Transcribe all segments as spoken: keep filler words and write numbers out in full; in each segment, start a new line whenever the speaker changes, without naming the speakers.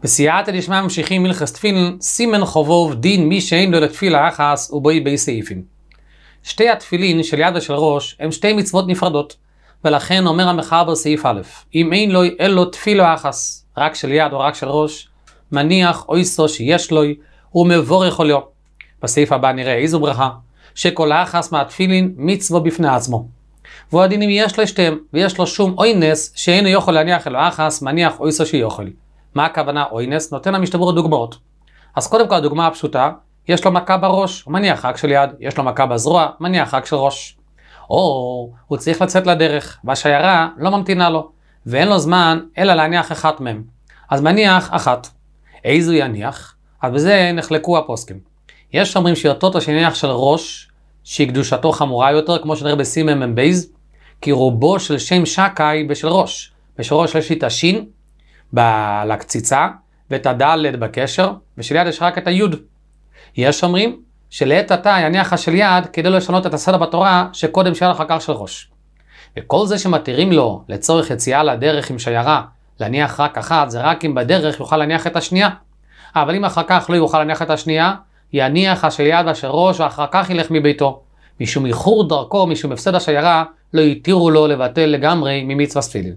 בסייעתא דשמיא ממשיכים מלכס תפילין, סימן חובוב דין מי שאין לו לתפילה אחס ובואי בי סעיפים. שתי התפילין של יד ושל ראש הם שתי מצוות נפרדות, ולכן אומר המחבר סעיף א', אם אין לו אלו תפילו אחס, רק של יד או רק של ראש, מניח או איסו שיש לו, הוא מבורך עולו. בסעיף הבא נראה איזו ברכה, שכל אחס מהתפילין מצווה בפני עצמו. והדין אם יש לו שתיהם, ויש לו שום אוינס שאינו יכול להניח אלו אחס, מניח או איסו שיוכל. מה הכוונה אוינס? נותן המשתבר דוגמאות. אז קודם כל הדוגמה הפשוטה, יש לו מכה בראש, הוא מניח רק של יד, יש לו מכה בזרוע, מניח רק של ראש. או הוא צריך לצאת לדרך, והשיירה לא ממתינה לו, ואין לו זמן אלא להניח אחת מהם. אז מניח אחת. איזו יניח? אז בזה נחלקו הפוסקים. יש שאומרים שיותר שניח של ראש, שקדושתו חמורה יותר, כמו שנראה בסימן מבייז, כי רובו של שם שקי בשל ראש. בשל ראש יש לי את השין לקציצה, ואת הדלת בקשר, ושל יד יש רק את היוד. יש אומרים שלעת עתה יניח של יד כדי לא לשנות את הסדר בתורה שקודם שהיה אחר כך של ראש. וכל זה שמתירים לו לצורך יציאה לדרך עם שיירה להניח רק אחת, זה רק אם בדרך יוכל להניח את השנייה. אבל אם אחר כך לא יוכל להניח את השנייה, יניח של יד ושל ראש ואחר כך ילך מביתו. משום איחור דרכו, משום הפסד השיירה, לא יתירו לו לבטל לגמרי ממצוות תפילין.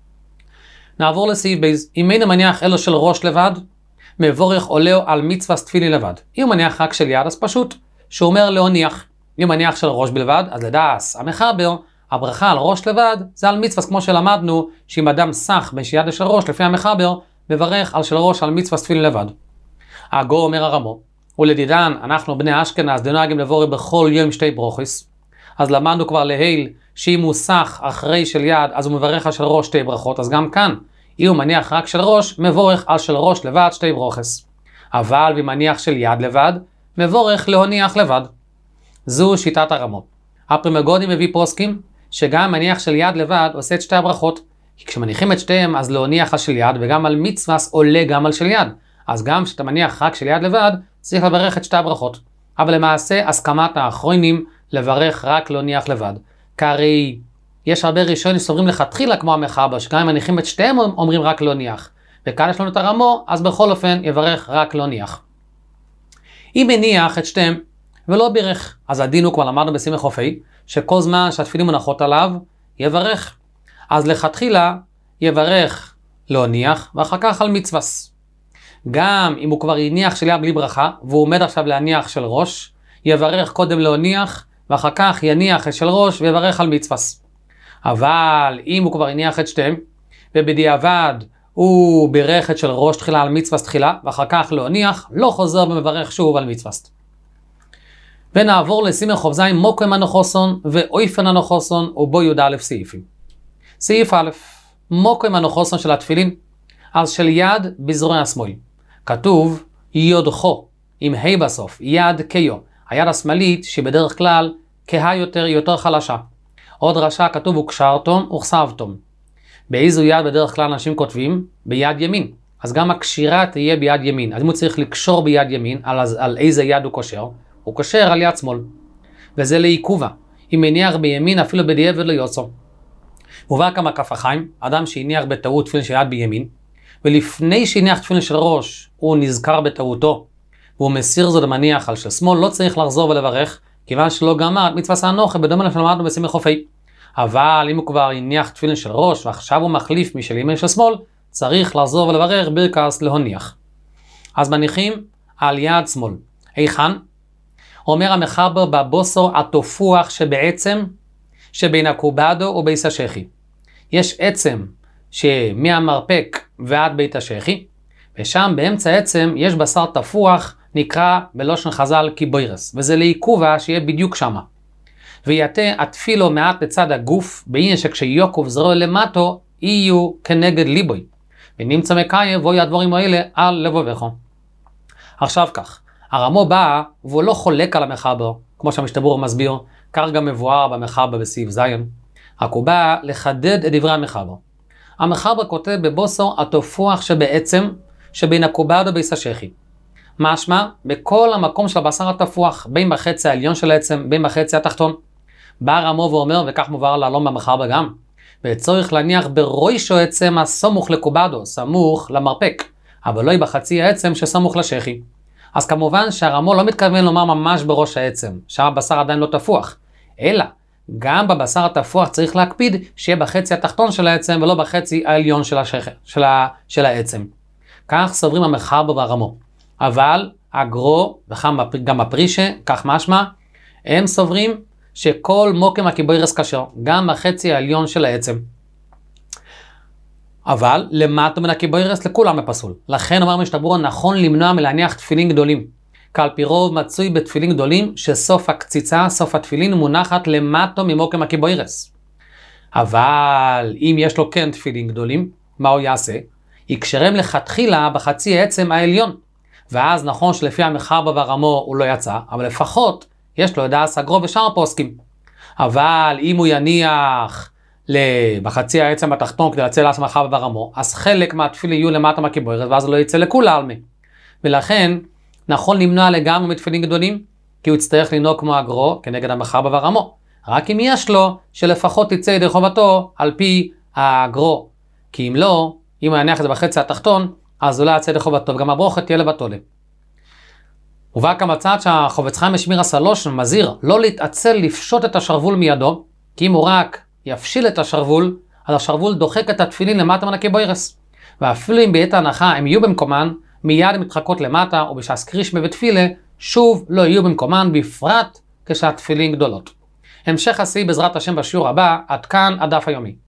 נעבור לסעיף בייז. אם אין מניח אלו של ראש לבד, מבורך עולהו על מצוות תפילין לבד. אם הוא מניח רק של יד, אז פשוט, שהוא אומר להניח. אם מניח של ראש בלבד, אז לדעס המחבר, הברכה על ראש לבד, זה על מצוות כמו שלמדנו, שאם אדם סח ביד של ראש לפי המחבר, מברך על של ראש על מצוות תפילין לבד. הגור אומר הרמו, ולדידן, אנחנו בני אשכנז דנוהגים לבורר בכל יום שתי ברוכס, אז למדנו כבר להיל, שאם הוא סח אחרי של יד, אז הוא מברך על של ראש שתי ברכות, אז גם כאן, אם הוא מניח רק של ראש, מבורך על של ראש לבד שתי ברוכס. אבל אם מניח של יד לבד, מבורך להניח לבד. זו שיטת הרמות. הפרימגודים מביא פוסקים, שגם מניח של יד לבד עושה את שתי הברכות. כי כשמניחים את שתיהם, אז להניח על של יד, וגם על מצווה עולה גם על של יד. אז גם כשאתה מניח רק של יד לבד, צריך לברך את שתי הברכות. אבל למעשה, הסכמת האחרונים לברך רק להניח לבד. כי יש הרבה ראשונים סוברים לכתחילה כמו המחבר, שגם אם מניחים את שתיהם אומרים רק להניח. וכאן יש לנו את הרמו, אז בכל אופן יברך רק להניח. אם מניח את שתיהם ולא בירך, אז הדין הוא כבר למדנו בסימן חופי, שכל זמן שהתפילין מונחות עליו, יברך. אז לכתחילה יברך להניח, ואחר כך על מצווס. גם אם הוא כבר יניח של יד בלי ברכה, והוא עומד עכשיו להניח של ראש, יברך קודם להניח, ואחר כך יניח של ראש ויברך על מצווס. אבל אם הוא כבר יניח את שתיהם, ובדיעבד הוא בירך את של ראש תחילה על מצווס תחילה, ואחר כך להניח, לא חוזר ומברך שוב על מצווס. ונעבור לסימן חובזיים מוקם הנוחוסון ואויפן הנוחוסון ובו י' א' סעיפים. סעיף א', מוקם הנוחוסון של התפילין, אז של יד בזרוע השמאל. כתוב יודחו, עם ה' בסוף, יד קיו. היד השמאלית שבדרך כלל כהה יותר, יותר חלשה. עוד רשע כתוב וקשרתום וכסבתום. באיזו יד בדרך כלל אנשים כותבים? ביד ימין. אז גם הקשירה תהיה ביד ימין. אז אם הוא צריך לקשור ביד ימין, על, על איזה יד הוא קושר? הוא קושר על יד שמאל. וזה לעיכובה. אם מניח בימין אפילו בדיעבד לא יוצא. מובא כמה כף החיים, אדם שהניח בטעות תפילין של יד בימין, ולפני שהניח תפילין של ראש, הוא נזכר בטעותו, והוא מסיר זאת המניח על של שמאל, לא צריך לחזור ולברך, כיוון שלא גמר את מצוות האנוכה, בדומה לפלמדנו בסימן חופי. אבל אם הוא כבר הניח תפילין של ראש, ועכשיו הוא מחליף משל ימין של שמאל, צריך לחזור ולברך ברכס להניח. אז מניחים על יד שמאל. היכן? אומר המחבר בבוסו התופוח שבעצם שבין הקובדו וביס השכי. יש עצם שמהמרפק ועד בית השכי, ושם באמצע עצם יש בשר תפוח, נקרא בלושן חז"ל קיבוירס, וזה לעיכובה שיהיה בדיוק שמה. ויתה התפילו מעט בצד הגוף, בעניין שכשיוקוב זרוע למטו, יהיו כנגד ליבוי. ונמצא מקיים בואי הדבורים האלה על לבובך. עכשיו כך, הרמו בא והוא לא חולק על המחבר, כמו שהמשתבר מסביר, כך גם מבואר במחבר בסעיף זין. רק הוא בא לחדד את דברי המחבר. המחבר כותב בבוסו התופוח שבעצם שבין הקובדו וביס השכי. משמע, בכל המקום של הבשר התפוח, בין בחצי העליון של העצם, בין בחצי התחתון. בא הרמו ואומר, וכך מובהר לעלון במחבר גם, וצריך להניח בראשו עצם הסמוך לקובדו, סמוך למרפק. אבל לא היא בחצי העצם שסמוך לשכי. אז כמובן שהרמו לא מתכוון לומר ממש בראש העצם, שם הבשר עדיין לא תפוח, אלא גם בבשר התפוח צריך להקפיד שיהיה בחצי התחתון של העצם ולא בחצי העליון של, השכר, של, ה, של העצם. כך סוברים המחבר והרמו. אבל הגרו וגם הפרישה, כך משמע, הם סוברים שכל מוקם הקיבוירס כשר, גם בחצי העליון של העצם. אבל למטה מן הקיבוירס לכולם הפסול. לכן אומר משתברו נכון למנוע מלהניח תפילין גדולים. כעל פי רוב מצוי בתפילין גדולים שסוף הקציצה, סוף התפילין מונחת למטה ממוקם הקיבוירס. אבל אם יש לו כן תפילין גדולים, מה הוא יעשה? יקשרם לכתחילה בחצי העצם העליון. ואז נכון שלפי המחבר והרמו הוא לא יצא, אבל לפחות יש לו ידעס הגרו ושאר פוסקים. אבל אם הוא יניח בחצי העצם התחתון כדי לצא לעצם המחבר והרמו, אז חלק מהתפילין יהיו למטה מהקיבוירס, ואז לא יצא לכולה עלמי. ולכן נכון למנוע לגמרי מתפילין גדולים, כי הוא יצטרך לנהוג כמו הגרו כנגד המחבר והרמו. רק אם יש לו, שלפחות תצא ידי חובתו על פי הגרו. כי אם לא, אם הוא יניח את זה בחצי התחתון, אז אולי יצא ידי חובתו, וגם הברוכת תהיה לבטולה. ובא כמצד שהחובץ חיים משמיר הסלוש מזהיר לא להתעצל לפשוט את השרוול מידו, כי אם הוא רק יפשיל את השרוול, אז השרוול דוחק את התפילין למטה מן הקיבוירס. ואפילו אם בעת ההנחה הם יהיו במקומן, מיד הן מתחקות למטה, או בשעס קרישמה ותפילה, שוב לא יהיו במקומן, בפרט כשהתפילין גדולות. המשך עשי בעזרת השם בשיעור הבא, עד כאן הדף היומי.